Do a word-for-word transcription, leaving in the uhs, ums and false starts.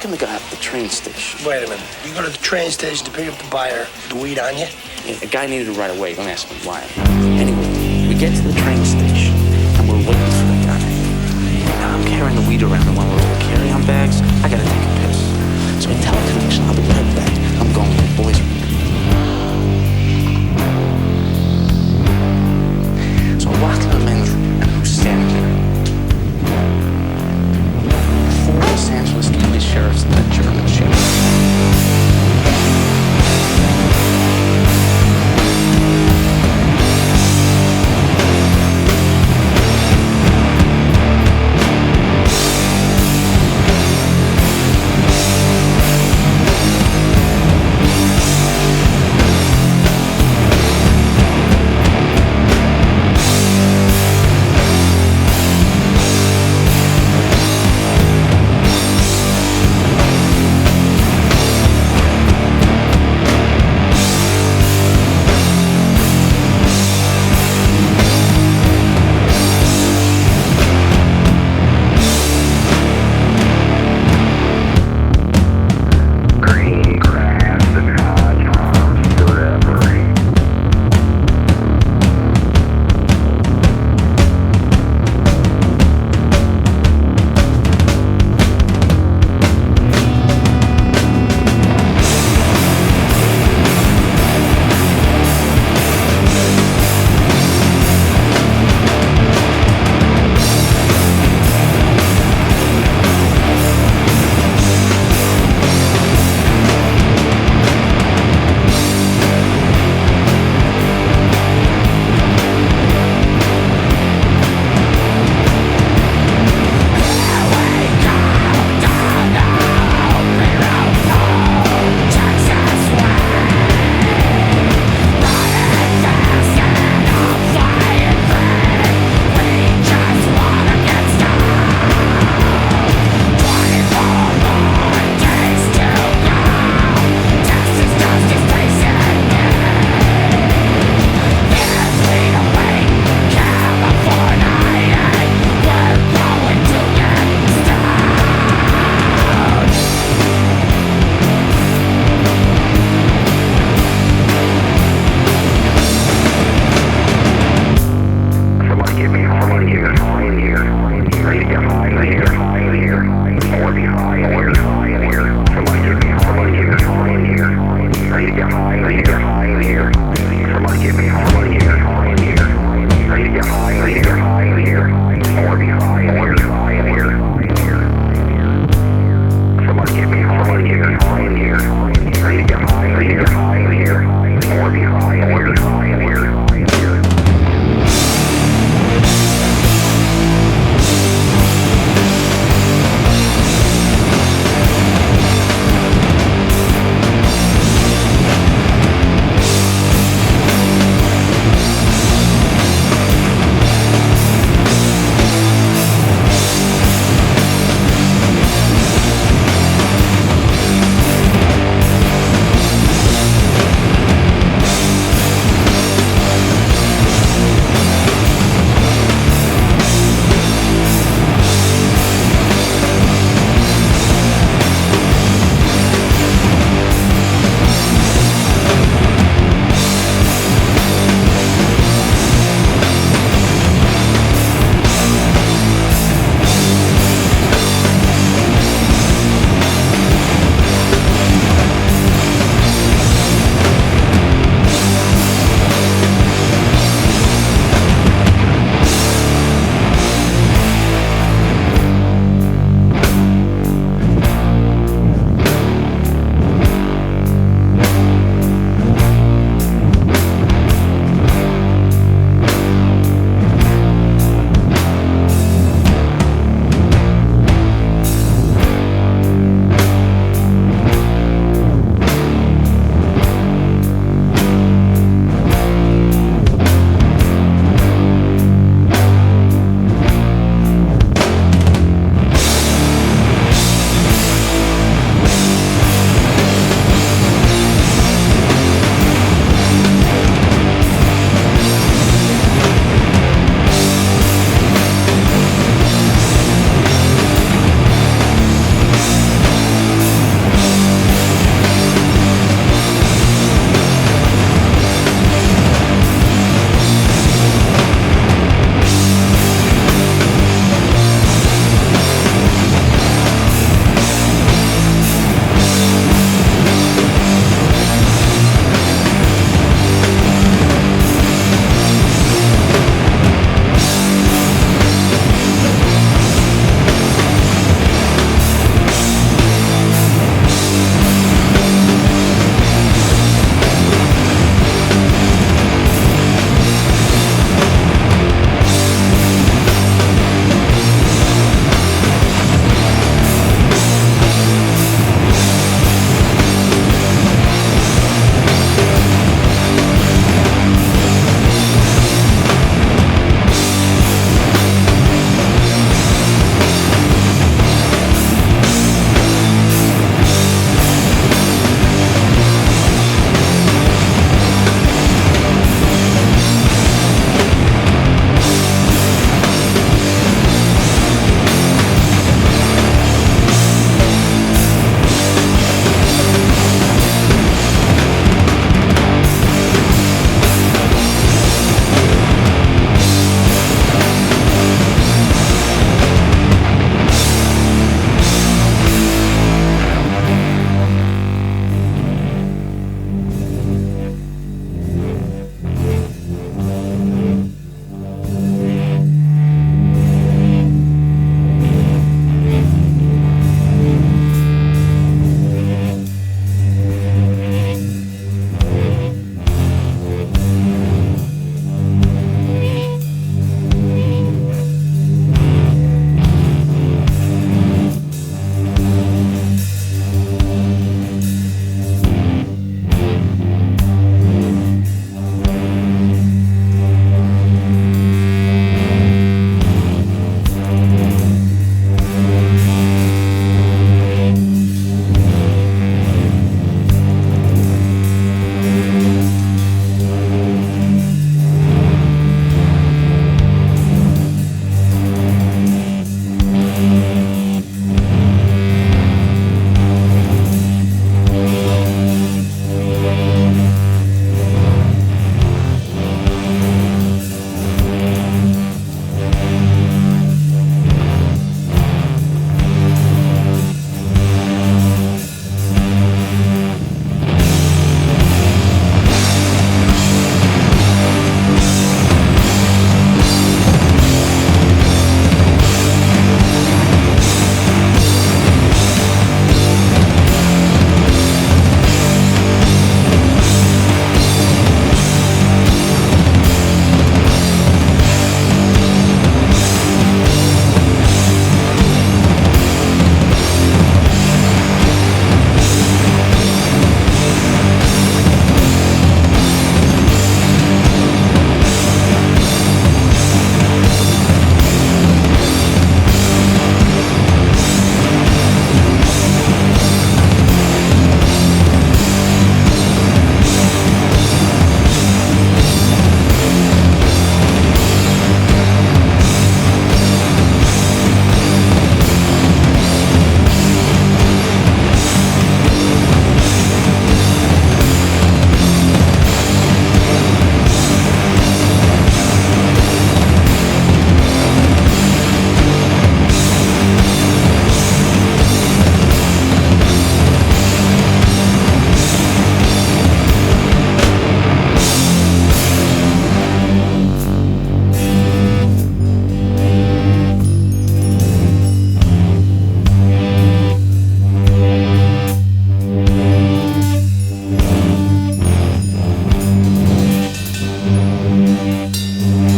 talking to the guy at the train station. Wait a minute. You go to the train station to pick up the buyer with the weed on you? Yeah, a guy needed it right away. Don't ask me why. Anyway, we get to the train station, and we're waiting for the guy. Now I'm carrying the weed around in one of the carry-on bags. I gotta take a piss. So I tell a connection, I'll be right back. I'm going with the boys. So I walk into the men's room, and who's standing there? Four Los Angeles County sheriffs and a German sheriff. it.